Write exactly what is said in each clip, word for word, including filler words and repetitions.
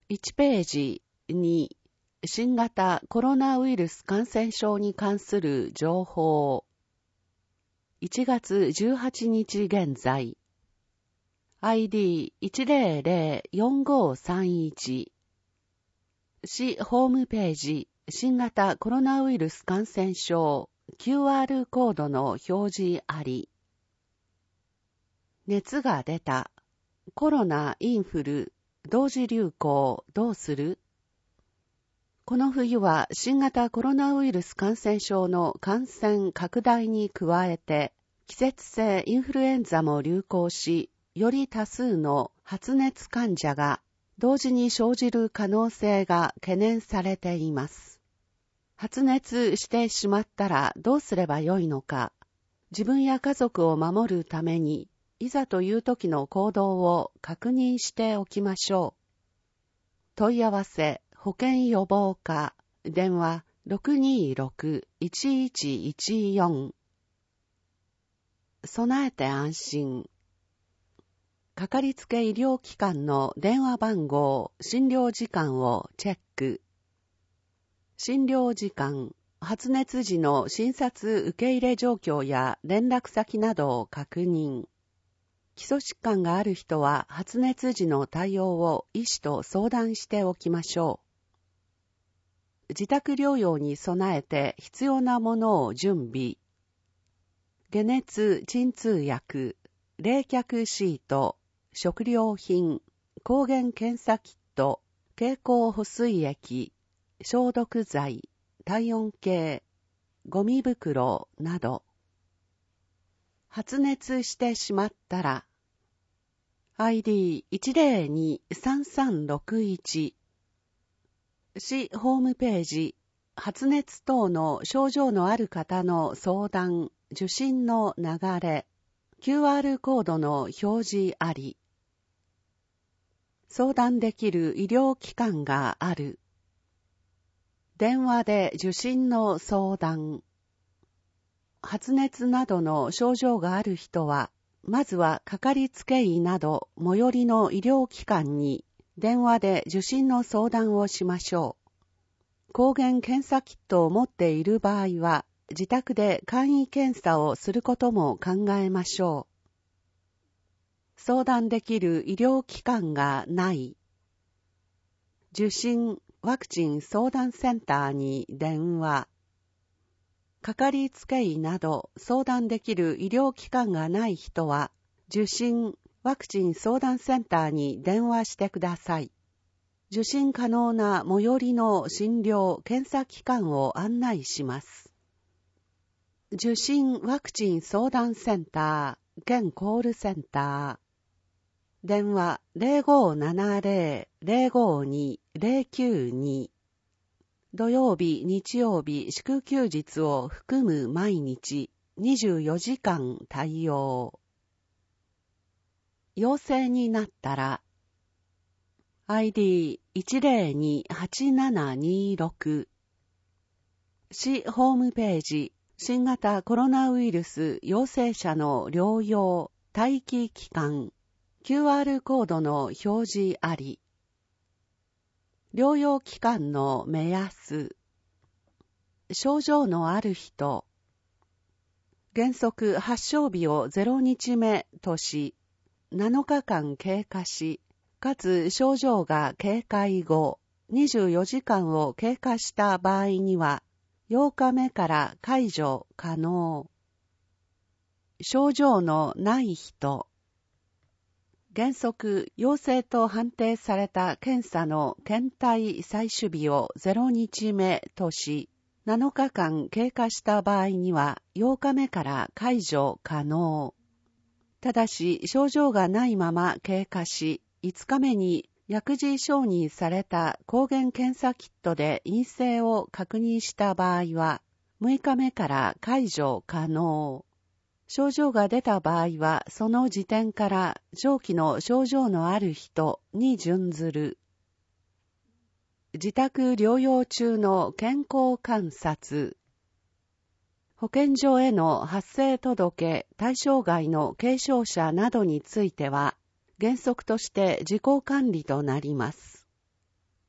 いちページに新型コロナウイルス感染症に関する情報。いちがつじゅうはちにち現在 アイディーいちゼロゼロよんごさんいち 市ホームページ新型コロナウイルス感染症 キューアール コードの表示あり。熱が出た。コロナ、インフル、同時流行どうする？この冬は新型コロナウイルス感染症の感染拡大に加えて季節性インフルエンザも流行し、より多数の発熱患者が同時に生じる可能性が懸念されています。発熱してしまったらどうすればよいのか、自分や家族を守るために、いざという時の行動を確認しておきましょう。問い合わせ、保健予防課、電話 ろくにーろく いちいちいちよん。備えて安心。かかりつけ医療機関の電話番号、診療時間をチェック。診療時間、発熱時の診察受け入れ状況や連絡先などを確認。基礎疾患がある人は発熱時の対応を医師と相談しておきましょう。自宅療養に備えて必要なものを準備。解熱鎮痛薬、冷却シート、食料品、抗原検査キット、経口補水液、消毒剤、体温計、ゴミ袋など。発熱してしまったら、アイディーいちゼロにさんさんろくいち 市ホームページ、発熱等の症状のある方の相談、受診の流れ、キューアール コードの表示あり。相談できる医療機関がある。電話で受診の相談。発熱などの症状がある人は、まずはかかりつけ医など最寄りの医療機関に電話で受診の相談をしましょう。抗原検査キットを持っている場合は、自宅で簡易検査をすることも考えましょう。相談できる医療機関がない。受診ワクチン相談センターに電話。かかりつけ医など相談できる医療機関がない人は、受診ワクチン相談センターに電話してください。受診可能な最寄りの診療検査機関を案内します。受診ワクチン相談センター、現コールセンター。電話 ゼロごーななゼロ ゼロごーに ゼロきゅうに。土曜日、日曜日、祝休日を含む毎日にじゅうよじかん対応。陽性になったら、アイディーいちゼロにはちななにろく 市ホームページ新型コロナウイルス陽性者の療養待機期間 キューアール コードの表示あり。療養期間の目安。症状のある人。原則発症日をゼロにちめとし、なのかかん経過し、かつ症状が軽快後、にじゅうよじかんを経過した場合には、ようかめから解除可能。症状のない人。原則陽性と判定された検査の検体採取日をゼロにちめとし、なのかかん経過した場合にはようかめから解除可能。ただし症状がないまま経過し、いつかめに薬事承認された抗原検査キットで陰性を確認した場合は、むいかめから解除可能。症状が出た場合は、その時点から長期の症状のある人に準ずる。自宅療養中の健康観察。保健所への発生届、対象外の軽症者などについては、原則として自己管理となります。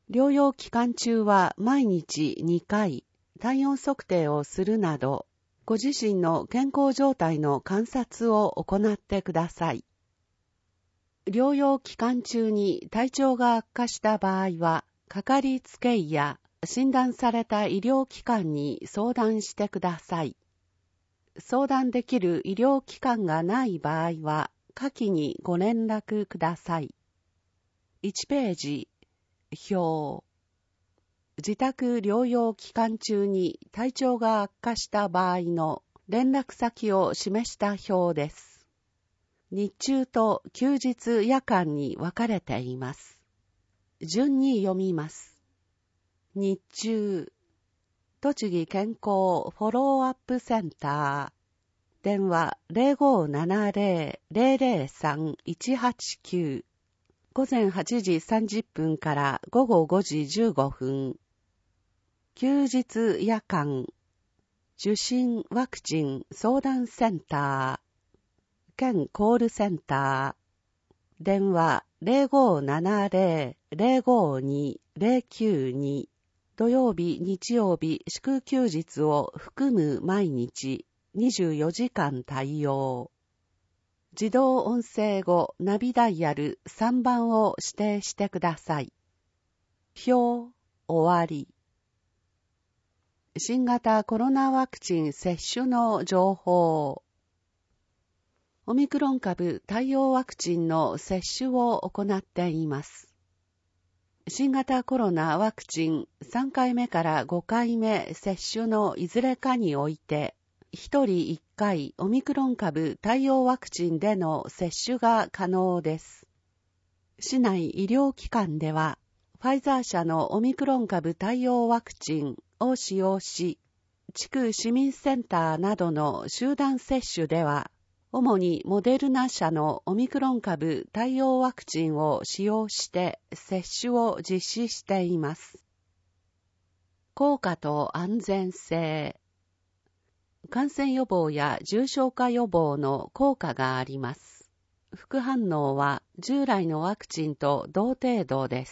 療養期間中は毎日にかい体温測定をするなど、ご自身の健康状態の観察を行ってください。療養期間中に体調が悪化した場合は、かかりつけ医や診断された医療機関に相談してください。相談できる医療機関がない場合は、下記にご連絡ください。いちページ、表。自宅療養期間中に体調が悪化した場合の連絡先を示した表です。日中と休日夜間に分かれています。順に読みます。日中、栃木健康フォローアップセンター。電話 ゼロごーななゼロ ゼロゼロさん いちはちきゅう。午前はちじさんじゅっぷんから午後ごじじゅうごふん。休日夜間、受診ワクチン相談センター。県コールセンター。電話 ゼロごーななゼロ ゼロごーに ゼロきゅうに。土曜日、日曜日、祝休日を含む毎日にじゅうよじかん対応。自動音声後ナビダイヤルさんばんを指定してください。表、終わり。新型コロナワクチン接種の情報。オミクロン株対応ワクチンの接種を行っています。新型コロナワクチンさんかいめからごかいめ接種のいずれかにおいて、ひとりいっかいオミクロン株対応ワクチンでの接種が可能です。市内医療機関では、ファイザー社のオミクロン株対応ワクチンを使用し、地区市民センターなどの集団接種では、主にモデルナ社のオミクロン株対応ワクチンを使用して接種を実施しています。効果と安全性。感染予防や重症化予防の効果があります。副反応は従来のワクチンと同程度です。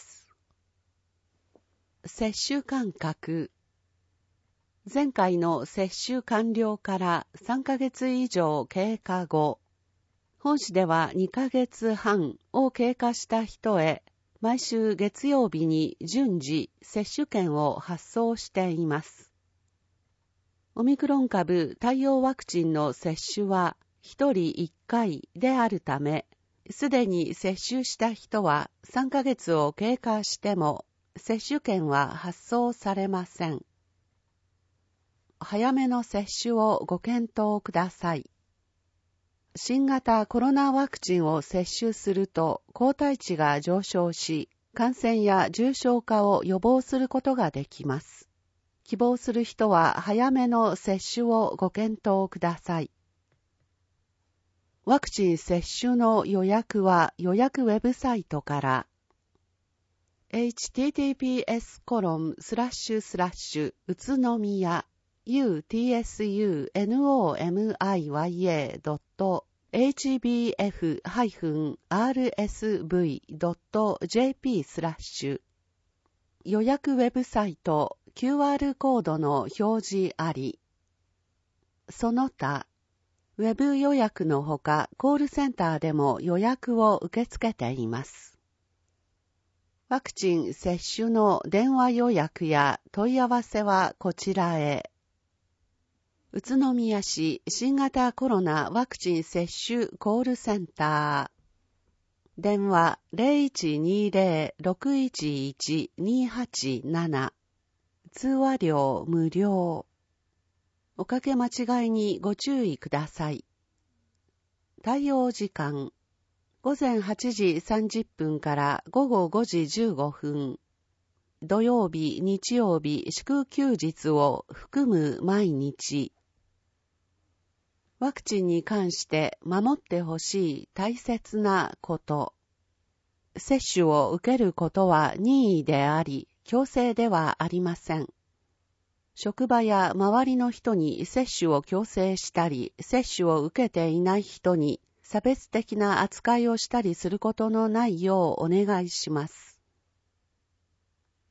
接種間隔。前回の接種完了からさんかげつ以上経過後、本市ではにかげつはんを経過した人へ、毎週月曜日に順次接種券を発送しています。オミクロン株対応ワクチンの接種はひとりいっかいであるため、すでに接種した人はさんかげつを経過しても接種券は発送されません。早めの接種をご検討ください。新型コロナワクチンを接種すると抗体値が上昇し、感染や重症化を予防することができます。希望する人は早めの接種をご検討ください。ワクチン接種の予約は予約ウェブサイトから、エイチティーティーピーエスコロンスラッシュスラッシュ宇都宮ユーティーエスユーエヌオーエムアイワイエードットエイチビーエフアールエスブイドットジェーピー スラッシュ予約ウェブサイト キューアール コードの表示あり。その他、ウェブ予約のほかコールセンターでも予約を受け付けています。ワクチン接種の電話予約や問い合わせはこちらへ。宇都宮市新型コロナワクチン接種コールセンター。電話 ゼロいちにゼロ ろくいちいち にはちなな。通話料無料。おかけ間違いにご注意ください。対応時間。午前はちじさんじゅっぷんから午後ごじじゅうごふん。土曜日、日曜日、祝休日を含む毎日。ワクチンに関して守ってほしい大切なこと。接種を受けることは任意であり、強制ではありません。職場や周りの人に接種を強制したり、接種を受けていない人に差別的な扱いをしたりすることのないようお願いします。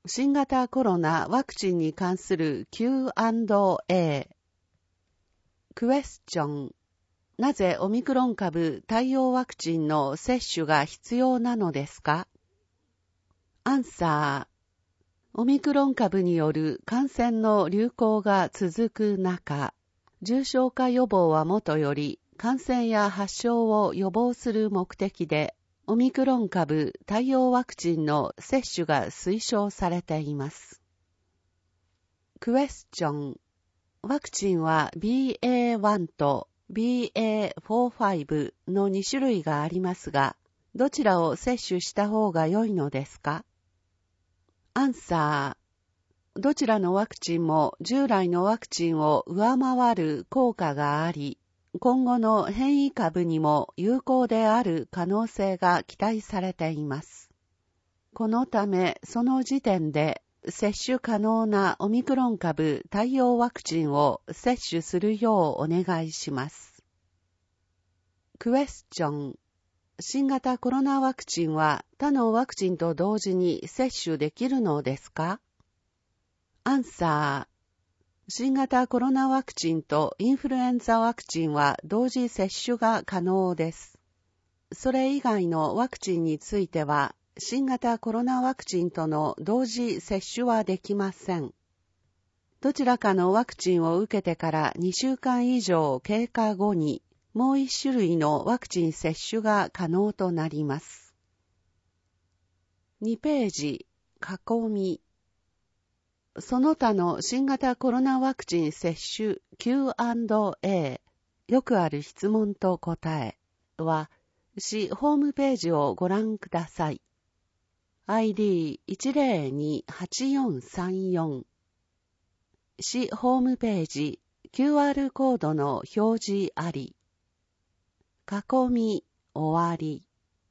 新型コロナワクチンに関する キューアンドエー。クエスチョン。なぜオミクロン株対応ワクチンの接種が必要なのですか？アンサー。オミクロン株による感染の流行が続く中、重症化予防はもとより感染や発症を予防する目的で、オミクロン株対応ワクチンの接種が推奨されています。クエスチョン。ワクチンは ビーエーワン と ビーエーフォーじゅうご のに種類がありますが、どちらを接種した方が良いのですか？アンサー。どちらのワクチンも従来のワクチンを上回る効果があり、今後の変異株にも有効である可能性が期待されています。このため、その時点で接種可能なオミクロン株対応ワクチンを接種するようお願いします。クエスチョン。新型コロナワクチンは他のワクチンと同時に接種できるのですか？アンサー。新型コロナワクチンとインフルエンザワクチンは同時接種が可能です。それ以外のワクチンについては、新型コロナワクチンとの同時接種はできません。どちらかのワクチンを受けてからにしゅうかん以上経過後に、もう一種類のワクチン接種が可能となります。にページ、囲み。その他の新型コロナワクチン接種 キューアンドエー、よくある質問と答えは、市ホームページをご覧ください。アイディーいちゼロにはちよんさんよん。市ホームページ キューアール コードの表示あり。囲み終わり。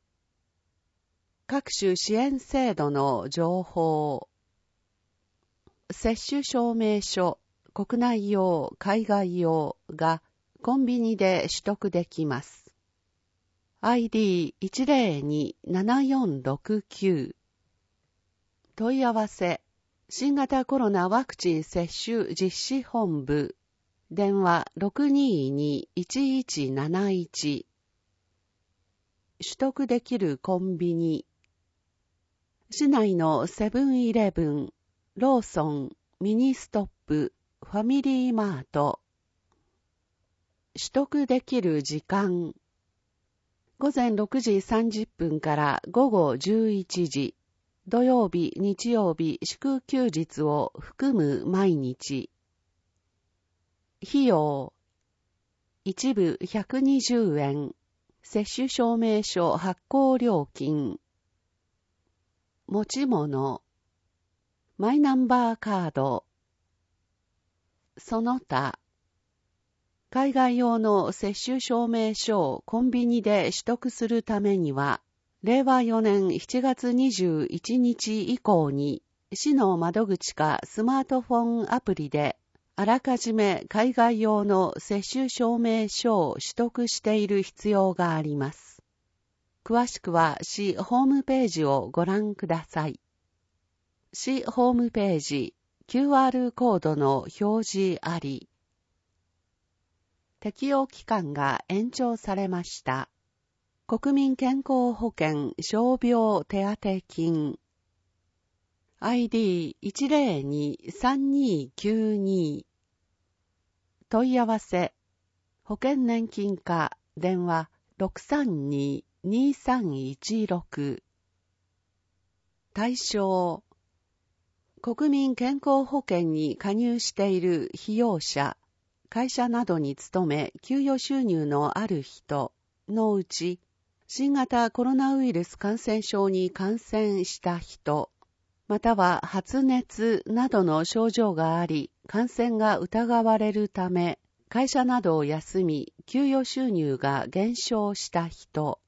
各種支援制度の情報。接種証明書、国内用、海外用がコンビニで取得できます。アイディーいちゼロにななよんろくきゅう。問い合わせ、新型コロナワクチン接種実施本部、電話 ろくにーにーいちいちなないち。取得できるコンビニ。市内のセブンイレブン、ローソン、ミニストップ、ファミリーマート。取得できる時間。ごぜんろくじさんじゅっぷんからごごじゅういちじ。土曜日、日曜日、祝休日を含む毎日。費用。一部ひゃくにじゅうえん。接種証明書発行料金。持ち物。マイナンバーカード。その他。海外用の接種証明書をコンビニで取得するためには、れいわよねんしちがつにじゅういちにち以降に、市の窓口かスマートフォンアプリで、あらかじめ海外用の接種証明書を取得している必要があります。詳しくは市ホームページをご覧ください。市ホームページ キューアール コードの表示あり。適用期間が延長されました。国民健康保険傷病手当金。アイディーいちゼロにさんにきゅうに。問い合わせ。保険年金課電話 ろくさんにーにーさんいちろく。対象。国民健康保険に加入している被用者、会社などに勤め給与収入のある人のうち、新型コロナウイルス感染症に感染した人、または発熱などの症状があり、感染が疑われるため、会社などを休み、給与収入が減少した人。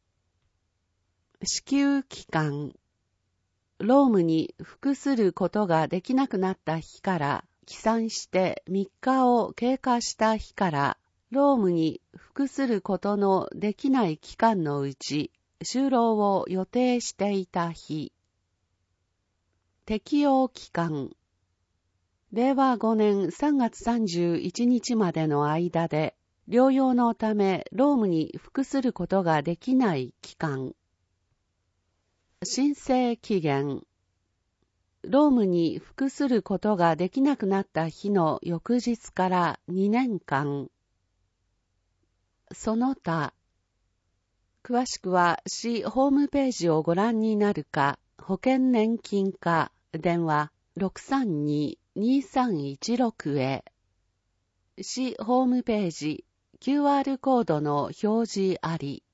支給期間。労務に服することができなくなった日から、起算してみっかを経過した日から、労務に服することのできない期間のうち、就労を予定していた日。 適用期間。れいわごねんさんがつさんじゅういちにちまでの間で、療養のため労務に服することができない期間。申請期限。労務に服することができなくなった日の翌日からにねんかん。その他。詳しくは市ホームページをご覧になるか、保険年金課電話 ろくさんに にさんいちろく へ。市ホームページ キューアール コードの表示あり。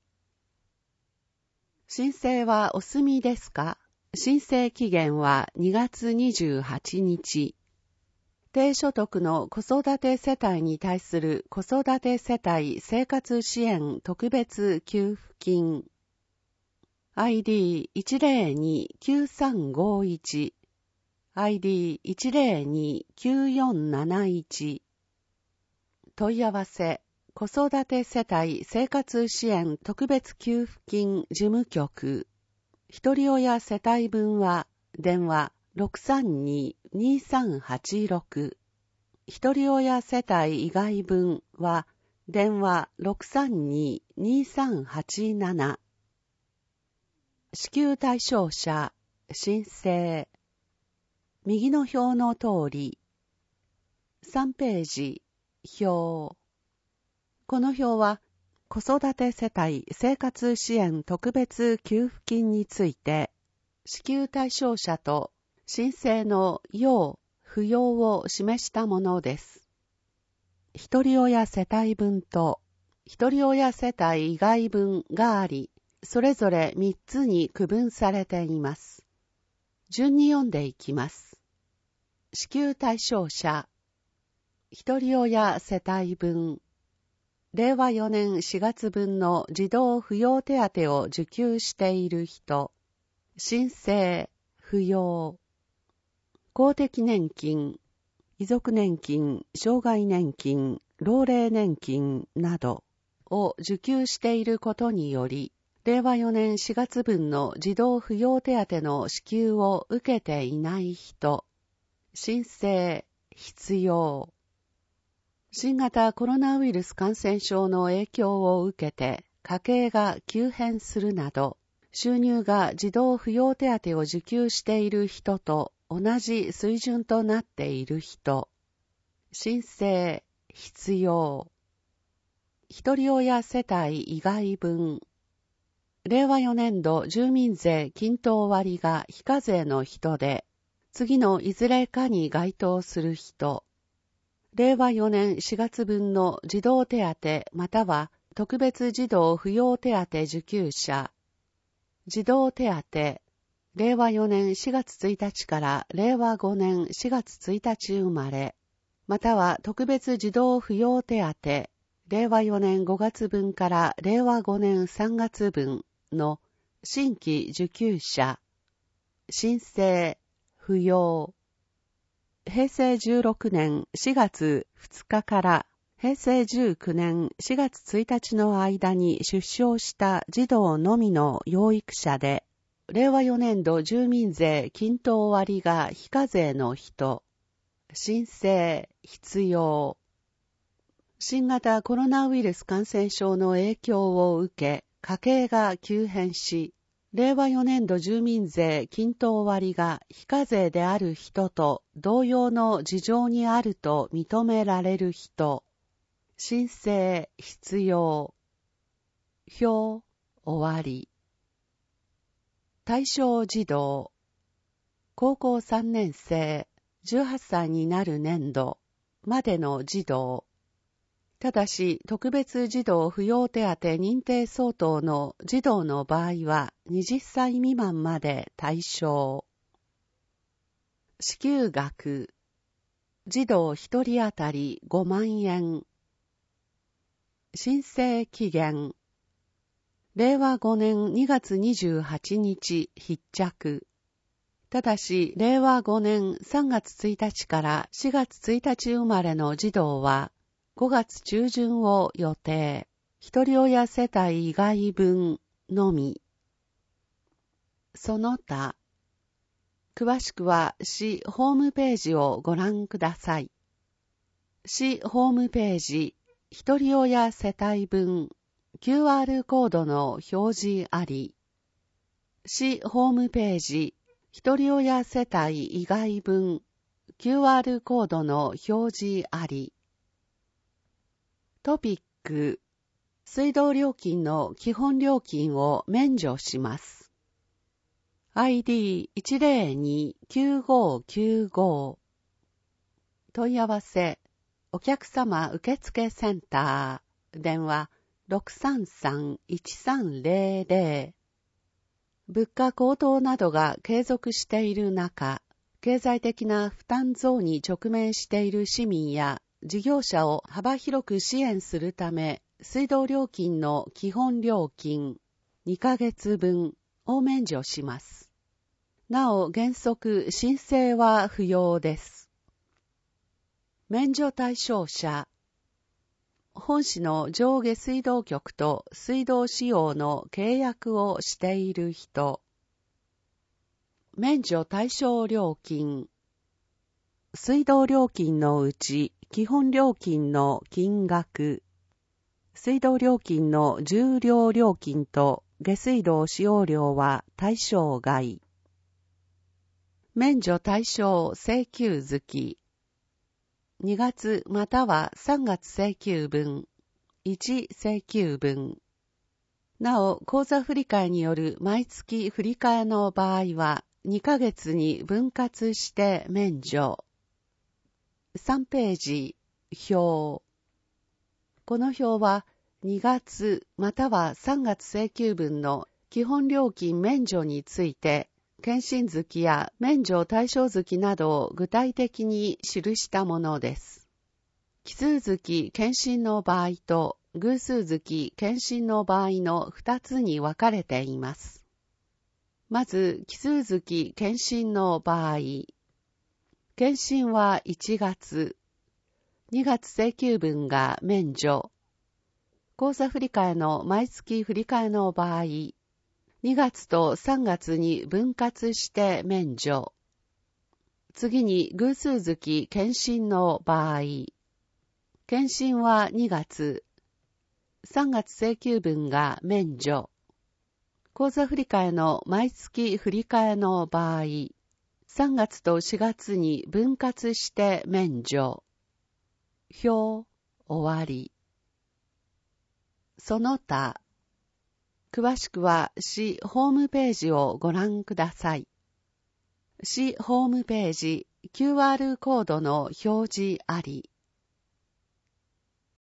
申請はお済みですか？申請期限はにがつにじゅうはちにち。低所得の子育て世帯に対する子育て世帯生活支援特別給付金。アイディーいちゼロにきゅうさんごいち、アイディーいちゼロにきゅうよんなないち。問い合わせ、子育て世帯生活支援特別給付金事務局。一人親世帯分は電話 ろくさんに にさんはちろく。一人親世帯以外分は電話 ろくさんに にさんはちなな。支給対象者、申請。右の表の通り。さんページ、表。この表は子育て世帯生活支援特別給付金について、支給対象者と申請の要、不要を示したものです。一人親世帯分と一人親世帯以外分があり、それぞれみっつに区分されています。順に読んでいきます。支給対象者、一人親世帯分。れいわよねんしがつぶんの児童扶養手当を受給している人、申請、扶養、公的年金、遺族年金、障害年金、老齢年金などを受給していることにより、れいわよねんしがつぶんの児童扶養手当の支給を受けていない人、申請、必要。新型コロナウイルス感染症の影響を受けて家計が急変するなど、収入が児童扶養手当を受給している人と同じ水準となっている人、申請、必要。一人親世帯以外分。れいわよねんど住民税均等割が非課税の人で、次のいずれかに該当する人。れいわよねんしがつぶんの児童手当または特別児童扶養手当受給者。児童手当、れいわよねんしがつついたちかられいわごねんしがつついたち生まれ、または特別児童扶養手当、れいわよねんごがつぶんかられいわごねんさんがつぶんの新規受給者。申請、扶養。へいせいじゅうろくねんしがつふつかからへいせいじゅうきゅうねんしがつついたちの間に出生した児童のみの養育者で、れいわよねんど住民税均等割が非課税の人、申請、必要。新型コロナウイルス感染症の影響を受け、家計が急変し、れいわよねんど住民税均等割が非課税である人と同様の事情にあると認められる人、申請、必要。表、終わり。対象児童、高校さんねんせい、じゅうはっさいになる年度までの児童。ただし、特別児童扶養手当認定相当の児童の場合ははたち未満まで対象。支給額、児童一人当たりごまんえん。申請期限、れいわごねんにがつにじゅうはちにち必着。ただし、れいわごねんさんがつついたちからしがつついたち生まれの児童は、ごがつちゅうじゅんを予定。一人親世帯以外分のみ。その他。 詳しくは市ホームページをご覧ください。市ホームページ、ひとり親世帯分、キューアール コードの表示あり。市ホームページ、ひとり親世帯以外分、キューアール コードの表示あり。トピック、水道料金の基本料金を免除します。アイディーいちゼロにきゅうごきゅうご 問い合わせ、お客様受付センター、電話 ろくさんさんいちさんゼロゼロ。物価高騰などが継続している中、経済的な負担増に直面している市民や事業者を幅広く支援するため、水道料金の基本料金にかげつぶんを免除します。なお、原則申請は不要です。免除対象者、本市の上下水道局と水道使用の契約をしている人。免除対象料金。水道料金のうち基本料金の金額。水道料金の重量料金と下水道使用料は対象外。免除対象請求月。にがつまたはさんがつ請求分、いち請求分。なお、口座振替による毎月振替の場合は、にかげつに分割して免除。さんページ、表。この表は、にがつまたはさんがつ請求分の基本料金免除について、検診月や免除対象月などを具体的に記したものです。奇数月検診の場合と偶数月検診の場合のふたつに分かれています。まず、奇数月検診の場合、検診はいちがつ、にがつ請求分が免除。口座振替の毎月振替の場合、にがつとさんがつに分割して免除。次に偶数月検診の場合、検診はにがつ、さんがつ請求分が免除。口座振替の毎月振替の場合、さんがつとしがつに分割して免除。表、終わり。その他、詳しくは市ホームページをご覧ください。市ホームページ キューアール コードの表示あり。